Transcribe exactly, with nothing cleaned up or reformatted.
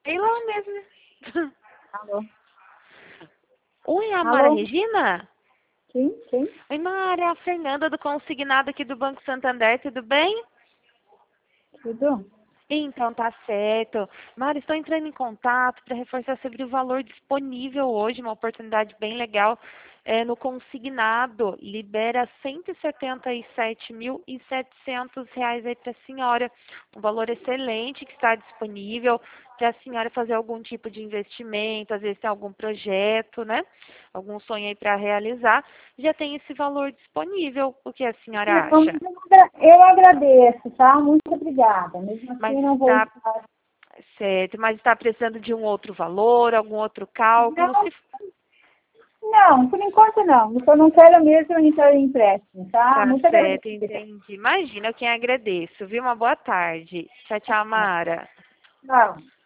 Sei lá mesmo. Alô? Oi, a Mara Alô? Regina? Sim, sim. Oi, Mara, é a Fernanda do Consignado aqui do Banco Santander, tudo bem? Tudo? Então, tá certo. Mara, estou entrando em contato para reforçar sobre o valor disponível hoje, uma oportunidade bem legal é, no consignado. Libera cento e setenta e sete mil e setecentos reais aí para a senhora. Um valor excelente que está disponível para a senhora fazer algum tipo de investimento, às vezes tem algum projeto, né? Algum sonho aí para realizar. Já tem esse valor disponível. O que a senhora Não, acha? mas eu agra- eu agradeço, tá? Muito obrigada. Mesmo Mas assim, não vou está estar. certo, mas está precisando de um outro valor, algum outro cálculo? Não, Se não, por enquanto não. Eu não quero mesmo entrar em empréstimo, tá? tá Muito certo, agradecida. entendi. Imagina, eu quem agradeço, viu? Uma boa tarde. Tchau, tchau, Mara. Tchau.